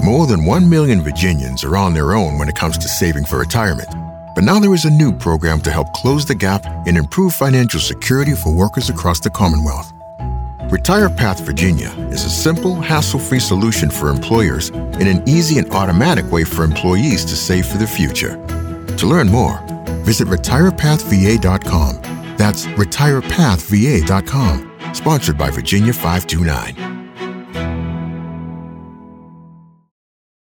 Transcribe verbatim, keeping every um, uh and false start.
More than one million Virginians are on their own when it comes to saving for retirement. But now there is a new program to help close the gap and improve financial security for workers across the Commonwealth. Retire Path Virginia is a simple, hassle-free solution for employers and an easy and automatic way for employees to save for the future. To learn more, visit retire path v a dot com. That's retire path v a dot com. Sponsored by Virginia five two nine.